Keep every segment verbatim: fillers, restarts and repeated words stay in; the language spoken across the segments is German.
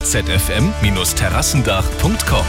z f m Bindestrich terrassendach punkt com.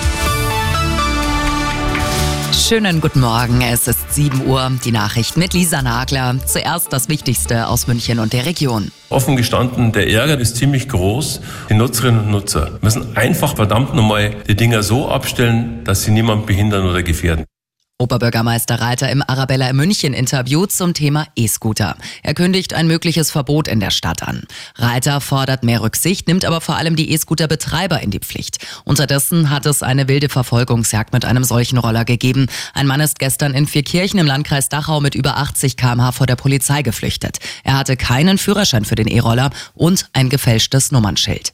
Schönen guten Morgen, es ist sieben Uhr, die Nachrichten mit Lisa Nagler. Zuerst das Wichtigste aus München und der Region. Offen gestanden, der Ärger ist ziemlich groß. Die Nutzerinnen und Nutzer müssen einfach verdammt nochmal die Dinger so abstellen, dass sie niemanden behindern oder gefährden. Oberbürgermeister Reiter im Arabella in München Interview zum Thema E-Scooter. Er kündigt ein mögliches Verbot in der Stadt an. Reiter fordert mehr Rücksicht, nimmt aber vor allem die E-Scooter-Betreiber in die Pflicht. Unterdessen hat es eine wilde Verfolgungsjagd mit einem solchen Roller gegeben. Ein Mann ist gestern in Vierkirchen im Landkreis Dachau mit über achtzig Kilometer pro Stunde vor der Polizei geflüchtet. Er hatte keinen Führerschein für den E-Roller und ein gefälschtes Nummernschild.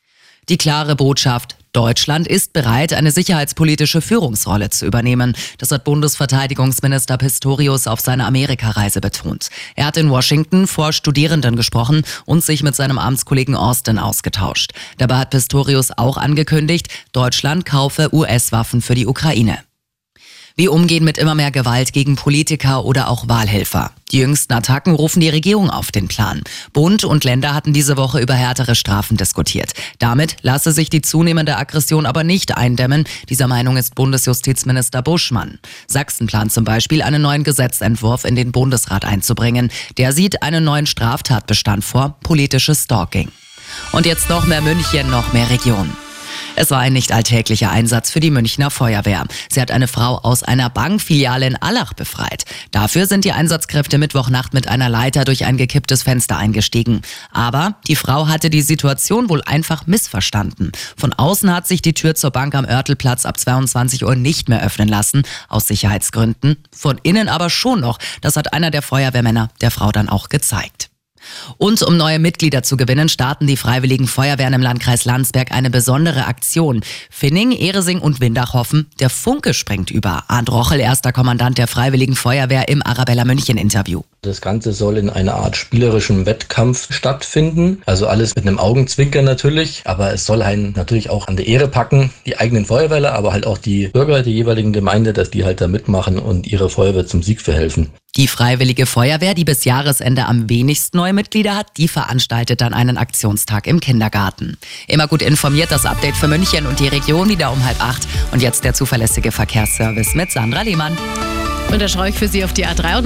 Die klare Botschaft: Deutschland ist bereit, eine sicherheitspolitische Führungsrolle zu übernehmen. Das hat Bundesverteidigungsminister Pistorius auf seiner Amerikareise betont. Er hat in Washington vor Studierenden gesprochen und sich mit seinem Amtskollegen Austin ausgetauscht. Dabei hat Pistorius auch angekündigt, Deutschland kaufe U S-Waffen für die Ukraine. Wie umgehen mit immer mehr Gewalt gegen Politiker oder auch Wahlhelfer? Die jüngsten Attacken rufen die Regierung auf den Plan. Bund und Länder hatten diese Woche über härtere Strafen diskutiert. Damit lasse sich die zunehmende Aggression aber nicht eindämmen. Dieser Meinung ist Bundesjustizminister Buschmann. Sachsen plant zum Beispiel, einen neuen Gesetzentwurf in den Bundesrat einzubringen. Der sieht einen neuen Straftatbestand vor: politisches Stalking. Und jetzt noch mehr München, noch mehr Region. Es war ein nicht alltäglicher Einsatz für die Münchner Feuerwehr. Sie hat eine Frau aus einer Bankfiliale in Allach befreit. Dafür sind die Einsatzkräfte Mittwochnacht mit einer Leiter durch ein gekipptes Fenster eingestiegen. Aber die Frau hatte die Situation wohl einfach missverstanden. Von außen hat sich die Tür zur Bank am Oertelplatz ab zweiundzwanzig Uhr nicht mehr öffnen lassen, aus Sicherheitsgründen. Von innen aber schon noch. Das hat einer der Feuerwehrmänner der Frau dann auch gezeigt. Und um neue Mitglieder zu gewinnen, starten die Freiwilligen Feuerwehren im Landkreis Landsberg eine besondere Aktion. Finning, Ehresing und Windach hoffen, der Funke springt über. Arndt Rochel, erster Kommandant der Freiwilligen Feuerwehr, im Arabella München Interview. Das Ganze soll in einer Art spielerischem Wettkampf stattfinden. Also alles mit einem Augenzwinkern natürlich. Aber es soll einen natürlich auch an der Ehre packen, die eigenen Feuerwehrler, aber halt auch die Bürger der jeweiligen Gemeinde, dass die halt da mitmachen und ihre Feuerwehr zum Sieg verhelfen. Die Freiwillige Feuerwehr, die bis Jahresende am wenigsten neue Mitglieder hat, die veranstaltet dann einen Aktionstag im Kindergarten. Immer gut informiert, das Update für München und die Region wieder um halb acht. Und jetzt der zuverlässige Verkehrsservice mit Sandra Lehmann. Und da schaue ich für Sie auf die A drei.